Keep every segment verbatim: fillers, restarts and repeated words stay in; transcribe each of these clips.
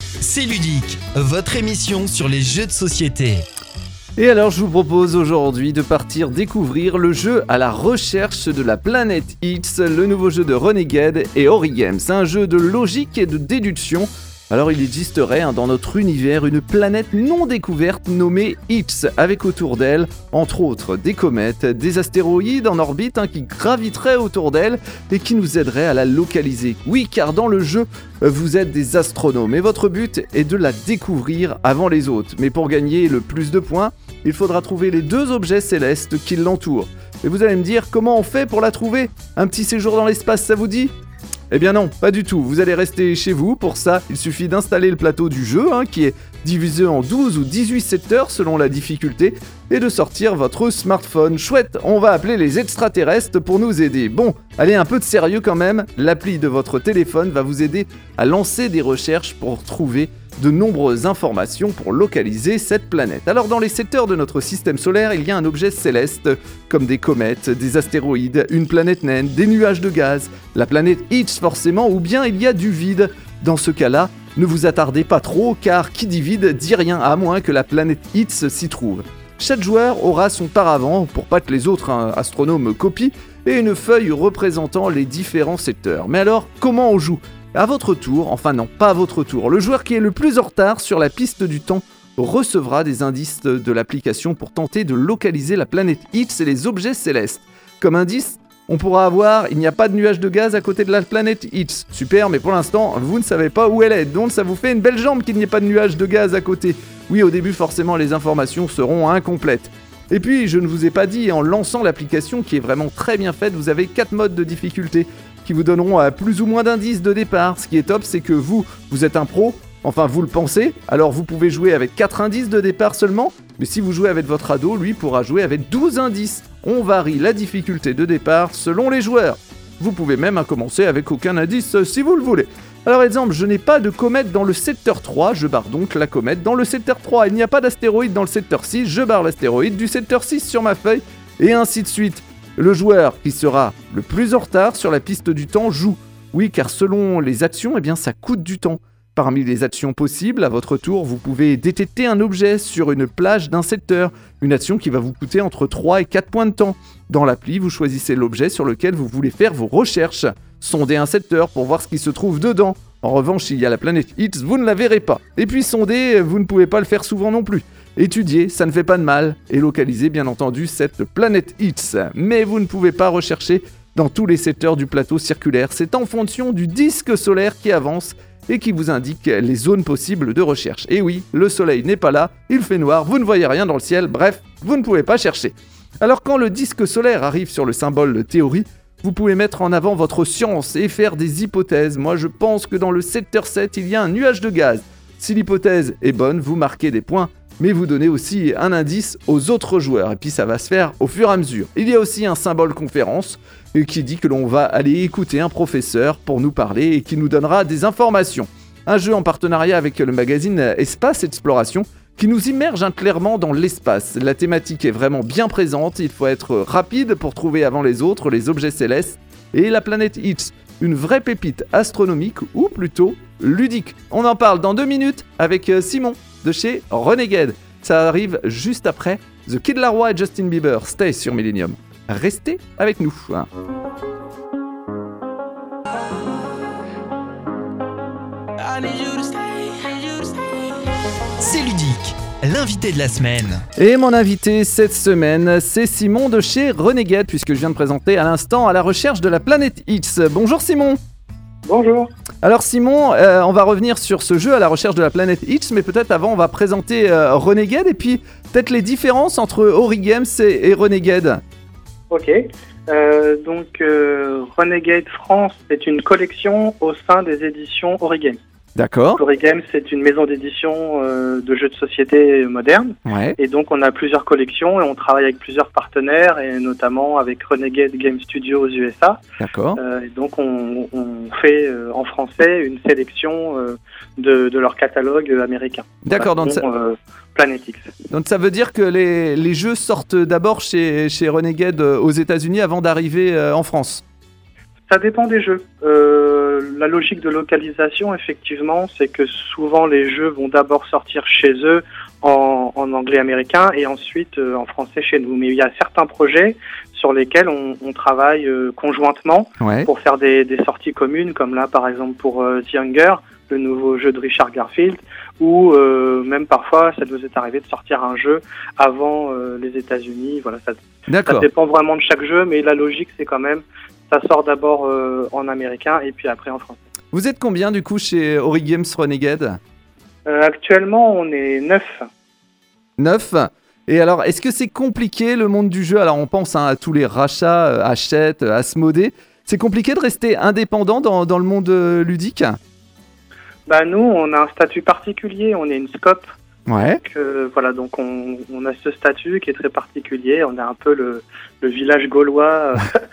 C'est ludique, votre émission sur les jeux de société. Et alors je vous propose aujourd'hui de partir découvrir le jeu à la recherche de la planète X, le nouveau jeu de Renegade et Origames. C'est un jeu de logique et de déduction. Alors il existerait hein, dans notre univers une planète non découverte nommée X, avec autour d'elle, entre autres, des comètes, des astéroïdes en orbite hein, qui graviteraient autour d'elle et qui nous aideraient à la localiser. Oui, car dans le jeu, vous êtes des astronomes et votre but est de la découvrir avant les autres. Mais pour gagner le plus de points, il faudra trouver les deux objets célestes qui l'entourent. Et vous allez me dire, comment on fait pour la trouver ? Un petit séjour dans l'espace, ça vous dit ? Eh bien non, pas du tout. Vous allez rester chez vous. Pour ça, il suffit d'installer le plateau du jeu, hein, qui est divisé en douze ou dix-huit secteurs selon la difficulté, et de sortir votre smartphone. Chouette, on va appeler les extraterrestres pour nous aider. Bon, allez, un peu de sérieux quand même. L'appli de votre téléphone va vous aider à lancer des recherches pour trouver de nombreuses informations pour localiser cette planète. Alors dans les secteurs de notre système solaire, il y a un objet céleste, comme des comètes, des astéroïdes, une planète naine, des nuages de gaz, la planète X forcément, ou bien il y a du vide. Dans ce cas-là, ne vous attardez pas trop, car qui dit vide dit rien, à moins que la planète X s'y trouve. Chaque joueur aura son paravent, pour pas que les autres hein, astronomes copient, et une feuille représentant les différents secteurs. Mais alors, comment on joue ? À votre tour, enfin non, pas à votre tour, le joueur qui est le plus en retard sur la piste du temps recevra des indices de l'application pour tenter de localiser la planète X et les objets célestes. Comme indice, on pourra avoir « il n'y a pas de nuage de gaz à côté de la planète X ». Super, mais pour l'instant, vous ne savez pas où elle est, donc ça vous fait une belle jambe qu'il n'y ait pas de nuage de gaz à côté. Oui, au début, forcément, les informations seront incomplètes. Et puis, je ne vous ai pas dit, en lançant l'application qui est vraiment très bien faite, vous avez quatre modes de difficulté qui vous donneront à plus ou moins d'indices de départ. Ce qui est top, c'est que vous, vous êtes un pro, enfin vous le pensez, alors vous pouvez jouer avec quatre indices de départ seulement, mais si vous jouez avec votre ado, lui pourra jouer avec douze indices. On varie la difficulté de départ selon les joueurs. Vous pouvez même commencer avec aucun indice si vous le voulez. Alors exemple, je n'ai pas de comète dans le secteur trois, je barre donc la comète dans le secteur trois. Il n'y a pas d'astéroïde dans le secteur six, je barre l'astéroïde du secteur six sur ma feuille, et ainsi de suite. Le joueur qui sera le plus en retard sur la piste du temps joue. Oui, car selon les actions, eh bien, ça coûte du temps. Parmi les actions possibles, à votre tour, vous pouvez détecter un objet sur une plage d'un secteur. Une action qui va vous coûter entre trois et quatre points de temps. Dans l'appli, vous choisissez l'objet sur lequel vous voulez faire vos recherches. Sondez un secteur pour voir ce qui se trouve dedans. En revanche, s'il y a la planète X, vous ne la verrez pas. Et puis sonder, vous ne pouvez pas le faire souvent non plus. Étudier, ça ne fait pas de mal, et localiser bien entendu cette planète X. Mais vous ne pouvez pas rechercher dans tous les secteurs du plateau circulaire. C'est en fonction du disque solaire qui avance et qui vous indique les zones possibles de recherche. Et oui, le soleil n'est pas là, il fait noir, vous ne voyez rien dans le ciel, bref, vous ne pouvez pas chercher. Alors quand le disque solaire arrive sur le symbole théorie, vous pouvez mettre en avant votre science et faire des hypothèses. Moi je pense que dans le secteur sept, il y a un nuage de gaz. Si l'hypothèse est bonne, vous marquez des points, mais vous donnez aussi un indice aux autres joueurs, et puis ça va se faire au fur et à mesure. Il y a aussi un symbole conférence qui dit que l'on va aller écouter un professeur pour nous parler et qui nous donnera des informations. Un jeu en partenariat avec le magazine Espace Exploration qui nous immerge clairement dans l'espace. La thématique est vraiment bien présente, il faut être rapide pour trouver avant les autres les objets célestes et la planète X, une vraie pépite astronomique ou plutôt ludique. On en parle dans deux minutes avec Simon de chez Renegade. Ça arrive juste après The Kid Laroi et Justin Bieber. Stay sur Millennium. Restez avec nous. C'est ludique, l'invité de la semaine. Et mon invité cette semaine, c'est Simon de chez Renegade, puisque je viens de présenter à l'instant À la recherche de la planète X. Bonjour Simon. Bonjour. Alors Simon, euh, on va revenir sur ce jeu À la recherche de la planète X, mais peut-être avant on va présenter euh, Renegade et puis peut-être les différences entre Origames et, et Renegade. Ok, euh, donc euh, Renegade France, c'est une collection au sein des éditions Origames. D'accord. Origames, c'est une maison d'édition euh, de jeux de société modernes. Ouais. Et donc on a plusieurs collections et on travaille avec plusieurs partenaires, et notamment avec Renegade Game Studio aux U S A. D'accord. Euh, et donc on, on fait euh, en français une sélection euh, de, de leur catalogue américain. D'accord, donc façon, ça... euh, Planète X. Donc ça veut dire que les, les jeux sortent d'abord chez, chez Renegade aux États-Unis avant d'arriver euh, en France. Ça dépend des jeux. Euh, la logique de localisation, effectivement, c'est que souvent les jeux vont d'abord sortir chez eux en, en anglais américain et ensuite euh, en français chez nous. Mais il y a certains projets sur lesquels on, on travaille euh, conjointement Ouais. pour faire des, des sorties communes, comme là par exemple pour euh, The Hunger, le nouveau jeu de Richard Garfield, ou euh, même parfois ça nous est arrivé de sortir un jeu avant euh, les États-Unis. Voilà, ça, ça D'accord. dépend vraiment de chaque jeu, mais la logique c'est quand même ça sort d'abord euh, en américain et puis après en français. Vous êtes combien du coup chez Ori Games Renegade? Euh, actuellement, on est neuf. Neuf. Et alors, est-ce que c'est compliqué le monde du jeu? Alors, on pense hein, à tous les rachats, euh, Hachette, euh, Asmodée. C'est compliqué de rester indépendant dans, dans le monde euh, ludique? Bah nous, on a un statut particulier, on est une SCOP. Ouais. Donc, euh, voilà, donc on, on a ce statut qui est très particulier. On est un peu le, le village gaulois euh,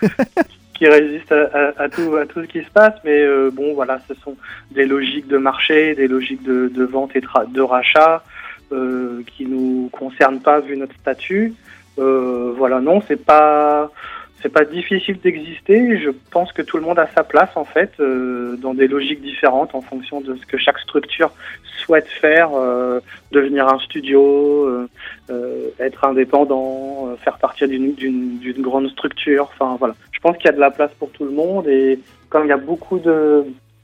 qui résiste à, à, à, tout, à tout ce qui se passe. Mais euh, bon, voilà, ce sont des logiques de marché, des logiques de, de vente et tra- de rachat euh, qui nous concernent pas vu notre statut. Euh, voilà, non, c'est pas... C'est pas difficile d'exister. Je pense que tout le monde a sa place en fait, euh, dans des logiques différentes en fonction de ce que chaque structure souhaite faire, euh, devenir un studio, euh, euh, être indépendant, euh, faire partie d'une, d'une, d'une grande structure. Enfin voilà. Je pense qu'il y a de la place pour tout le monde et comme il y a beaucoup de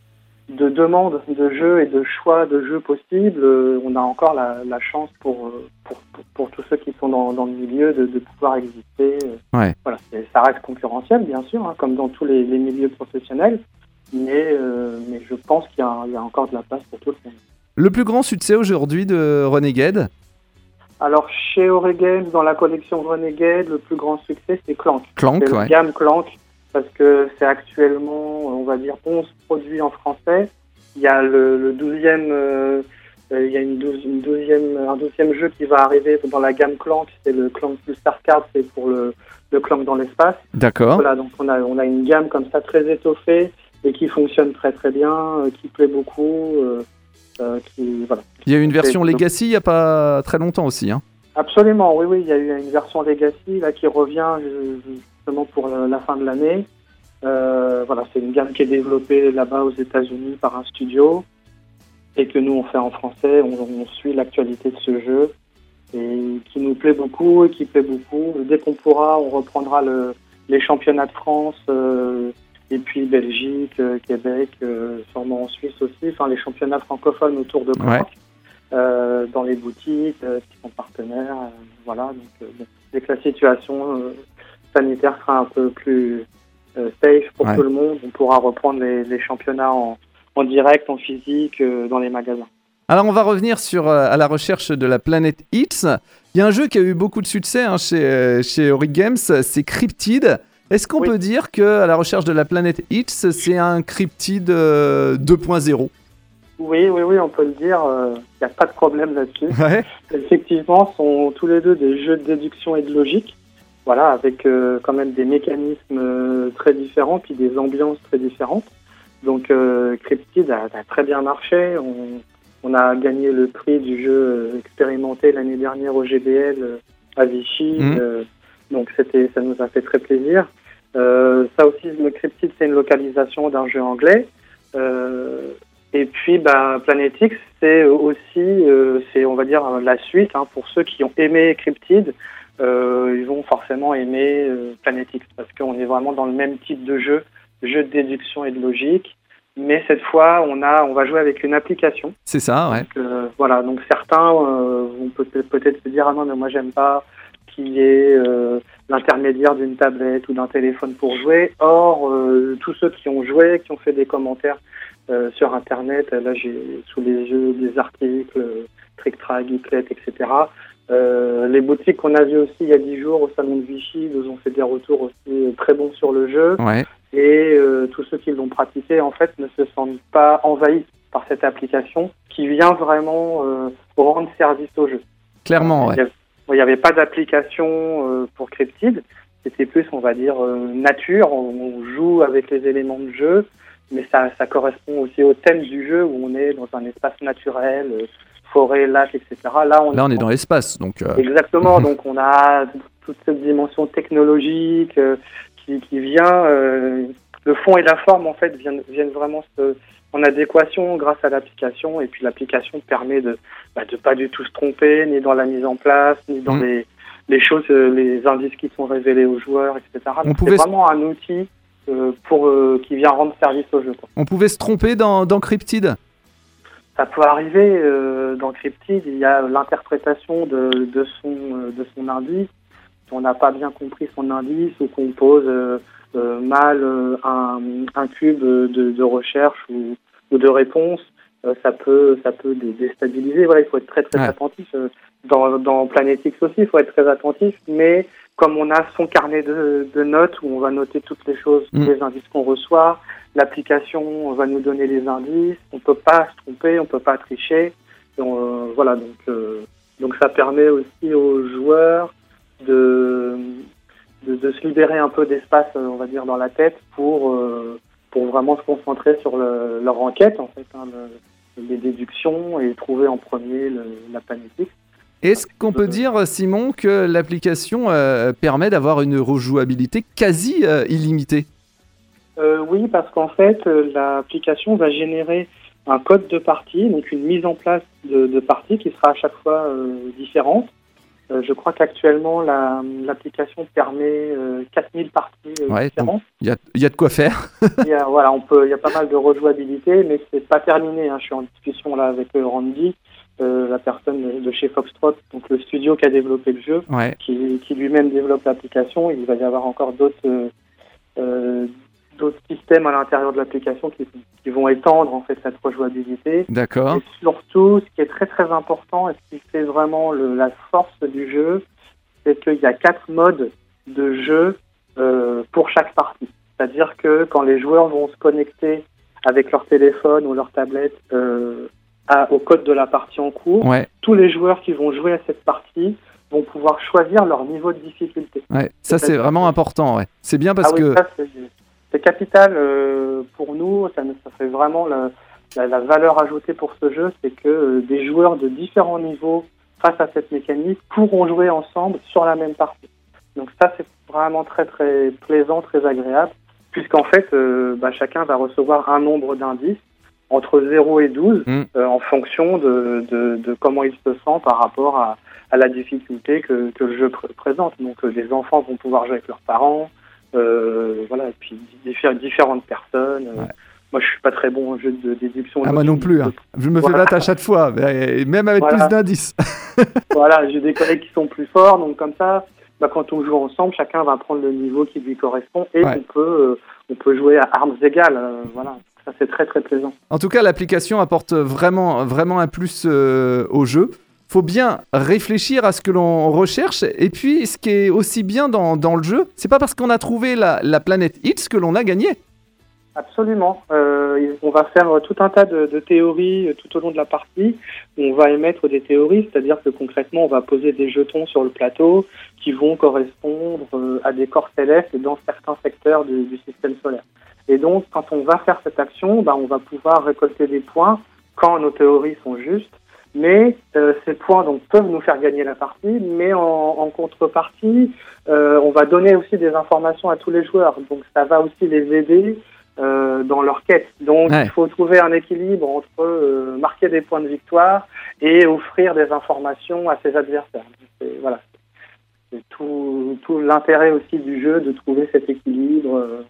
de demandes de jeux et de choix de jeux possibles, euh, on a encore la, la chance pour, euh, pour, pour, pour tous ceux qui sont dans, dans le milieu de, de pouvoir exister. Ouais. Voilà, c'est, ça reste concurrentiel, bien sûr, hein, comme dans tous les, les milieux professionnels, mais, euh, mais je pense qu'il y a, il y a encore de la place pour tout le monde. Le plus grand succès aujourd'hui de Renegade? Alors, chez Ori Games, dans la collection Renegade, le plus grand succès, c'est Clank. Clank, c'est ouais. la gamme Clank, parce que c'est actuellement, on va dire, onze produits en français. Il y a le, le douzième, euh, euh, il y a une douze, une douzième, un douzième jeu qui va arriver dans la gamme Clank, c'est le Clank plus Starcard, c'est pour le, le Clank dans l'espace. D'accord. Voilà, donc on a, on a une gamme comme ça très étoffée et qui fonctionne très très bien, euh, qui plaît beaucoup. Euh, euh, qui, voilà. Il y a eu une version C'est- Legacy il n'y a pas très longtemps aussi. Hein. Absolument, oui, oui, il y a eu une version Legacy là qui revient ju- justement pour la, la fin de l'année. Euh, voilà, c'est une gamme qui est développée là-bas aux États-Unis par un studio et que nous on fait en français. On, on suit l'actualité de ce jeu et qui nous plaît beaucoup et qui plaît beaucoup. Dès qu'on pourra, on reprendra le, les championnats de France euh, et puis Belgique, euh, Québec, euh, sûrement en Suisse aussi. Enfin, les championnats francophones autour de Clank. Ouais. Euh, dans les boutiques euh, qui sont partenaires, euh, voilà. Donc, euh, bon, dès que la situation euh, sanitaire sera un peu plus euh, safe pour Ouais. tout le monde, on pourra reprendre les, les championnats en, en direct, en physique, euh, dans les magasins. Alors on va revenir sur euh, à la recherche de la planète Hits. Il y a un jeu qui a eu beaucoup de succès hein, chez, euh, chez Ori Games, c'est Cryptid. Est-ce qu'on Oui. peut dire que à la recherche de la planète Hits, c'est un Cryptid euh, deux point zéro? Oui, oui, oui, on peut le dire. Il n'y a pas de problème là-dessus. Ouais. Effectivement, ce sont tous les deux des jeux de déduction et de logique. Voilà, avec euh, quand même des mécanismes euh, très différents, puis des ambiances très différentes. Donc, euh, Cryptid a, a très bien marché. On, on a gagné le prix du jeu euh, expérimenté l'année dernière au G B L euh, à Vichy. Mhm. Euh, donc, c'était, ça nous a fait très plaisir. Euh, ça aussi, le Cryptid, c'est une localisation d'un jeu anglais. Euh, et puis, bah, Planet X, c'est aussi, euh, c'est, on va dire, la suite. Hein, pour ceux qui ont aimé Cryptid, euh, ils vont forcément aimer euh, Planet X parce qu'on est vraiment dans le même type de jeu, jeu de déduction et de logique. Mais cette fois, on a, on va jouer avec une application. C'est ça, ouais. Donc, euh, voilà, donc certains euh, vont peut-être, peut-être se dire ah non mais moi j'aime pas qu'il y ait euh, l'intermédiaire d'une tablette ou d'un téléphone pour jouer. Or, euh, tous ceux qui ont joué, qui ont fait des commentaires euh, sur Internet, là j'ai sous les yeux des articles, euh, Trick Track, Geeklet, et cetera. Euh, les boutiques qu'on a vues aussi il y a dix jours au salon de Vichy nous ont fait des retours aussi très bons sur le jeu. Ouais. Et euh, tous ceux qui l'ont pratiqué, en fait, ne se sentent pas envahis par cette application qui vient vraiment euh, rendre service au jeu. Clairement, ouais. Il n'y avait pas d'application euh, pour Cryptid. C'était plus, on va dire, euh, nature. On, on joue avec les éléments de jeu, mais ça, ça correspond aussi au thème du jeu où on est dans un espace naturel, euh, forêt, lac, et cetera. Là, on, Là, on est dans l'espace, donc... euh, Exactement. Donc, on a toute cette dimension technologique... Euh, Qui, qui vient euh, le fond et la forme en fait viennent, viennent vraiment se, en adéquation grâce à l'application. Et puis l'application permet de bah, de pas du tout se tromper, ni dans la mise en place, ni dans mmh. les, les choses, les indices qui sont révélés aux joueurs, et cetera. Donc, c'est vraiment un outil euh, pour, euh, qui vient rendre service au jeu, quoi. On pouvait se tromper dans, dans Cryptid ? Ça peut arriver euh, dans Cryptid, il y a l'interprétation de, de, son, euh, de son indice. Si on n'a pas bien compris son indice ou qu'on pose euh, euh, mal euh, un, un cube de, de recherche ou, ou de réponse, euh, ça peut, ça peut déstabiliser. Voilà, il faut être très très ouais. attentif. Euh, dans, dans Planetix aussi, il faut être très attentif. Mais comme on a son carnet de, de notes où on va noter toutes les choses, mmh. les indices qu'on reçoit, l'application va nous donner les indices, on ne peut pas se tromper, on ne peut pas tricher. Donc, euh, voilà, donc, euh, donc ça permet aussi aux joueurs de, de, de se libérer un peu d'espace, on va dire, dans la tête pour, euh, pour vraiment se concentrer sur le, leur enquête, en fait, hein, le, les déductions et trouver en premier le, la Planetix. Est-ce qu'on peut dire, Simon, que l'application euh, permet d'avoir une rejouabilité quasi euh, illimitée ? Euh, oui, parce qu'en fait, euh, l'application va générer un code de partie, donc une mise en place de, de partie qui sera à chaque fois euh, différente. Euh, je crois qu'actuellement, la, l'application permet euh, quatre mille parties euh, ouais, différentes. Il y a, y a de quoi faire. Il y a, voilà, on peut, il y a pas mal de rejouabilité, mais c'est pas terminé. Hein. Je suis en discussion là avec euh, Randy, euh, la personne de chez Foxtrot, donc le studio qui a développé le jeu, ouais. qui, qui lui-même développe l'application. Il va y avoir encore d'autres... Euh, euh, d'autres systèmes à l'intérieur de l'application qui, qui vont étendre en fait cette rejouabilité. D'accord. Et surtout, ce qui est très très important et ce qui fait vraiment le, la force du jeu, c'est qu'il y a quatre modes de jeu euh, pour chaque partie. C'est-à-dire que quand les joueurs vont se connecter avec leur téléphone ou leur tablette euh, à, au code de la partie en cours, ouais. tous les joueurs qui vont jouer à cette partie vont pouvoir choisir leur niveau de difficulté. Ouais, ça c'est, c'est vraiment important. Ouais. C'est bien parce ah oui, que... Ça, c'est... C'est capital euh, pour nous, ça, ça fait vraiment la, la, la valeur ajoutée pour ce jeu, c'est que euh, des joueurs de différents niveaux face à cette mécanique pourront jouer ensemble sur la même partie. Donc ça, c'est vraiment très très plaisant, très agréable, puisqu'en fait, euh, bah, chacun va recevoir un nombre d'indices entre zéro et douze mmh. euh, en fonction de, de, de comment il se sent par rapport à, à la difficulté que, que le jeu pr- présente. Donc euh, les enfants vont pouvoir jouer avec leurs parents, Euh, voilà, et puis différentes personnes. Ouais. Moi, je suis pas très bon en jeu de déduction. Ah, moi non plus. Hein. Je me voilà. fais battre à chaque fois, même avec voilà. plus d'indices. Voilà, j'ai des collègues qui sont plus forts, donc comme ça, bah, quand on joue ensemble, chacun va prendre le niveau qui lui correspond et ouais. on peut, euh, on peut jouer à armes égales. Euh, voilà, ça c'est très très plaisant. En tout cas, l'application apporte vraiment, vraiment un plus euh, au jeu. Faut bien réfléchir à ce que l'on recherche. Et puis, ce qui est aussi bien dans, dans le jeu, c'est pas parce qu'on a trouvé la, la planète X que l'on a gagné. Absolument. Euh, on va faire tout un tas de, de théories tout au long de la partie. On va émettre des théories, c'est-à-dire que concrètement, on va poser des jetons sur le plateau qui vont correspondre à des corps célestes dans certains secteurs du, du système solaire. Et donc, quand on va faire cette action, bah, on va pouvoir récolter des points quand nos théories sont justes. Mais euh, ces points donc peuvent nous faire gagner la partie, mais en, en contrepartie, euh, on va donner aussi des informations à tous les joueurs. Donc ça va aussi les aider euh, dans leur quête. Donc ouais. il faut trouver un équilibre entre euh, marquer des points de victoire et offrir des informations à ses adversaires. C'est, voilà, c'est tout, tout l'intérêt aussi du jeu de trouver cet équilibre. Euh,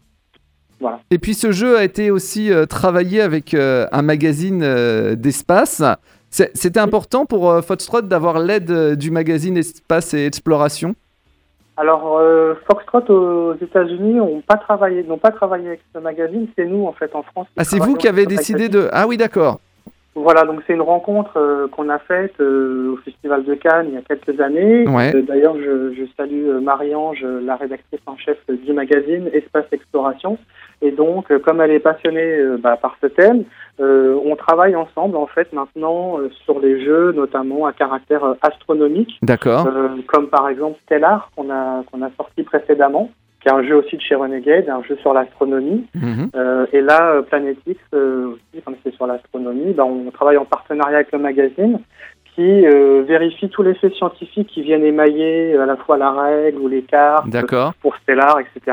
voilà. Et puis ce jeu a été aussi euh, travaillé avec euh, un magazine euh, d'espace. C'est, c'était important pour euh, Foxtrot d'avoir l'aide euh, du magazine Espace et Exploration ? Alors, euh, Foxtrot aux États-Unis n'ont pas travaillé, n'ont pas travaillé avec ce magazine. C'est nous, en fait, en France. Ah, c'est vous qui avez décidé de... Ah oui, d'accord. Voilà, donc c'est une rencontre euh, qu'on a faite euh, au Festival de Cannes il y a quelques années. Ouais. Euh, d'ailleurs, je, je salue euh, Marie-Ange, la rédactrice en chef du magazine Espace Exploration. Et donc, euh, comme elle est passionnée euh, bah, par ce thème, euh, on travaille ensemble, en fait, maintenant, euh, sur les jeux, notamment à caractère euh, astronomique. D'accord. Euh, comme par exemple Stellar, qu'on a, qu'on a sorti précédemment, qui est un jeu aussi de chez Renegade, un jeu sur l'astronomie. Mmh. Euh, et là, euh, Planetix, euh, aussi, comme c'est sur l'astronomie, ben, on travaille en partenariat avec le magazine qui euh, vérifie tous les faits scientifiques qui viennent émailler à la fois la règle ou les cartes D'accord. pour Stellar, et cetera.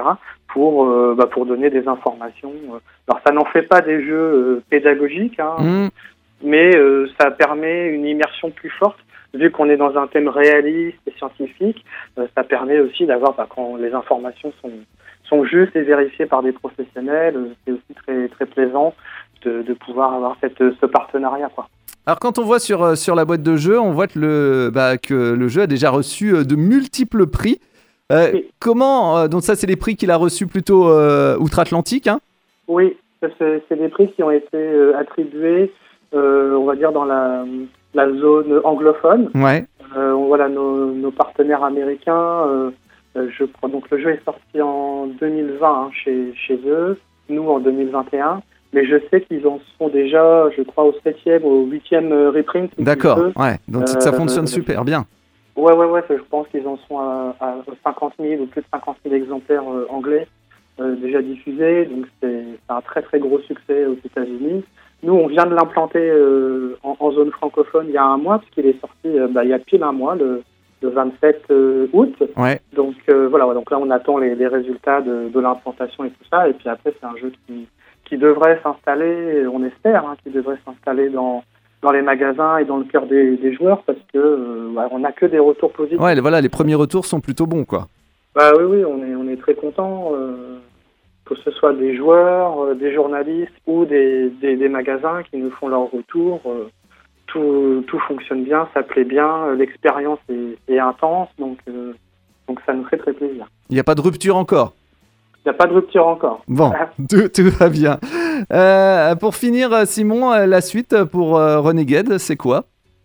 pour euh, bah, pour donner des informations. Alors ça n'en fait pas des jeux euh, pédagogiques, hein, Mmh. mais euh, ça permet une immersion plus forte. Vu qu'on est dans un thème réaliste et scientifique, euh, ça permet aussi d'avoir, bah, quand les informations sont sont justes et vérifiées par des professionnels, euh, c'est aussi très très plaisant de, de pouvoir avoir cette ce partenariat, quoi. Alors quand on voit sur, euh, sur la boîte de jeu, on voit que le, bah, que le jeu a déjà reçu euh, de multiples prix. Euh, Oui. Comment euh, donc ça, c'est les prix qu'il a reçus plutôt euh, outre-Atlantique, hein? Oui, ça, c'est, c'est des prix qui ont été euh, attribués, euh, on va dire, dans la, la zone anglophone. Ouais. Euh, voilà, nos, nos partenaires américains, euh, euh, je crois. Donc le jeu est sorti en deux mille vingt hein, chez, chez eux, nous en deux mille vingt et un. Mais je sais qu'ils en sont déjà, je crois, au septième, au huitième euh, reprint. D'accord, Jeu. ouais. Donc ça Euh, fonctionne euh, super bien. Ouais, ouais, ouais. Je pense qu'ils en sont à, à cinquante mille ou plus de cinquante mille exemplaires euh, anglais euh, déjà diffusés. Donc c'est, c'est un très très gros succès aux États-Unis. Nous, on vient de l'implanter euh, en, en zone francophone il y a un mois, puisqu'il est sorti euh, bah, il y a pile un mois, le, le vingt-sept août. Ouais. Donc euh, voilà, donc là on attend les, les résultats de, de l'implantation et tout ça. Et puis après, c'est un jeu qui, qui devrait s'installer, on espère, hein, qui devrait s'installer dans, dans les magasins et dans le cœur des, des joueurs, parce que euh, ouais, on n'a que des retours positifs. Ouais, voilà, les premiers retours sont plutôt bons, quoi. Bah oui, oui, on est, on est très contents, euh, que ce soit des joueurs, euh, des journalistes ou des, des, des magasins qui nous font leur retour. Euh, tout, tout fonctionne bien, ça plaît bien, euh, l'expérience est, est intense, donc, euh, donc ça nous fait très plaisir. Il n'y a pas de rupture encore. Il n'y a pas de rupture encore. Bon, tout, tout va bien. Euh, pour finir, Simon, euh, la suite pour euh, Renegade, c'est quoi?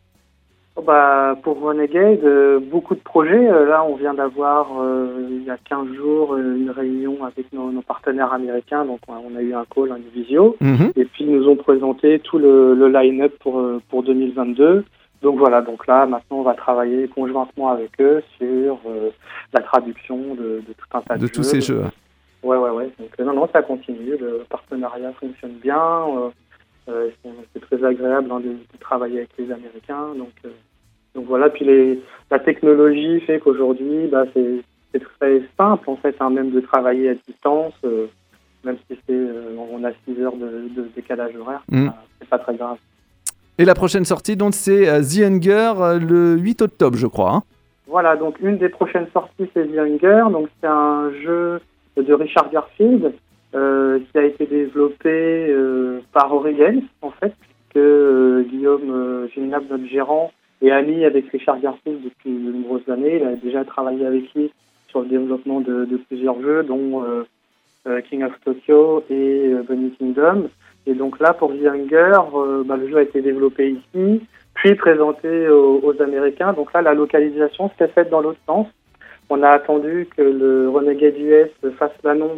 Oh bah, pour Renegade, euh, beaucoup de projets. Euh, là, on vient d'avoir, euh, il y a quinze jours, euh, une réunion avec nos, nos partenaires américains. Donc, on a eu un call, une visio. Mhm. Et puis, ils nous ont présenté tout le, le line-up pour, euh, pour deux mille vingt-deux. Donc, voilà. Donc là, maintenant, on va travailler conjointement avec eux sur euh, la traduction de, de tout un tas de, De jeux. tous ces jeux. Ouais, ouais, ouais. Donc, euh, non, non, ça continue. Le partenariat fonctionne bien. Euh, euh, c'est, c'est très agréable hein, de, de travailler avec les Américains. Donc, euh, donc voilà. Puis les, la technologie fait qu'aujourd'hui, bah, c'est, c'est très simple en fait, hein, même de travailler à distance, euh, même si c'est, euh, on a six heures de, de décalage horaire. Mm. Bah, c'est pas très grave. Et la prochaine sortie, donc, c'est euh, The Hunger euh, le huit octobre, je crois. Hein. Voilà. Donc une des prochaines sorties, c'est The Hunger. Donc c'est un jeu de Richard Garfield. Euh, qui a été développé euh, par Origins, en fait, puisque euh, Guillaume euh, Gilnab, notre gérant, est ami avec Richard Garfield depuis de nombreuses années. Il a déjà travaillé avec lui sur le développement de, de plusieurs jeux, dont euh, euh, King of Tokyo et euh, Bunny Kingdom. Et donc là, pour The Hunger, euh, bah, le jeu a été développé ici, puis présenté aux, aux Américains. Donc là, la localisation s'est faite dans l'autre sens. On a attendu que le Renegade U S fasse l'annonce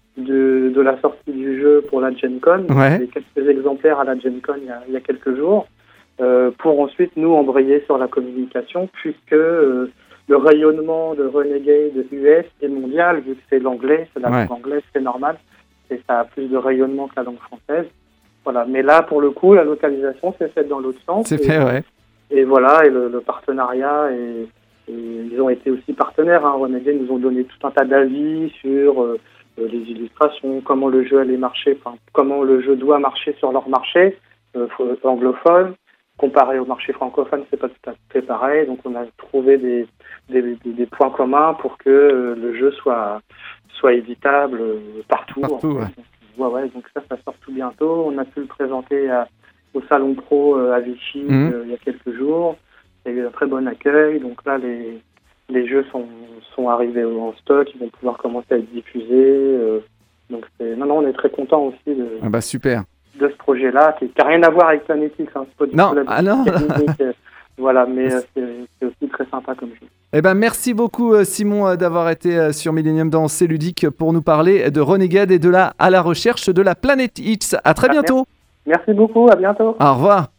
De, de la sortie du jeu pour la Gen Con. Ouais. Il y a quelques exemplaires à la Gen Con il y a, il y a quelques jours, euh, pour ensuite nous embrayer sur la communication, puisque euh, le rayonnement de Renegade U S est mondial, vu que c'est l'anglais, c'est la Ouais. langue anglaise, c'est normal, et ça a plus de rayonnement que la langue française. Voilà. Mais là, pour le coup, la localisation s'est faite dans l'autre sens. C'est et, fait, ouais. Et voilà, et le, le partenariat, et, et ils ont été aussi partenaires. Hein. Renegade nous ont donné tout un tas d'avis sur euh, les illustrations, comment le jeu allait marcher, enfin, comment le jeu doit marcher sur leur marché euh, anglophone. Comparé au marché francophone, c'est pas tout à fait pareil. Donc, on a trouvé des, des, des, des points communs pour que euh, le jeu soit, soit éditable euh, partout. Partout, en fait. ouais. Donc, ouais, ouais, donc ça, ça sort tout bientôt. On a pu le présenter à, au Salon Pro euh, à Vichy Mhm. euh, il y a quelques jours. Il y a eu un très bon accueil. Donc là, les, les jeux sont, sont arrivés en stock. Ils vont pouvoir commencer à être diffusés. Euh, donc, c'est... Non, non, on est très contents aussi de... Ah bah super. de ce projet-là, qui n'a rien à voir avec Planet X, hein. C'est pas du Non, tout la ah non. technique, euh, voilà, mais euh, c'est, c'est aussi très sympa comme jeu. Eh ben, merci beaucoup, euh, Simon, euh, d'avoir été euh, sur Millennium dans C'est Ludique pour nous parler de Renegade et de la à la recherche de la planète X. À très Ah, bientôt. Merci beaucoup, à bientôt. Au revoir.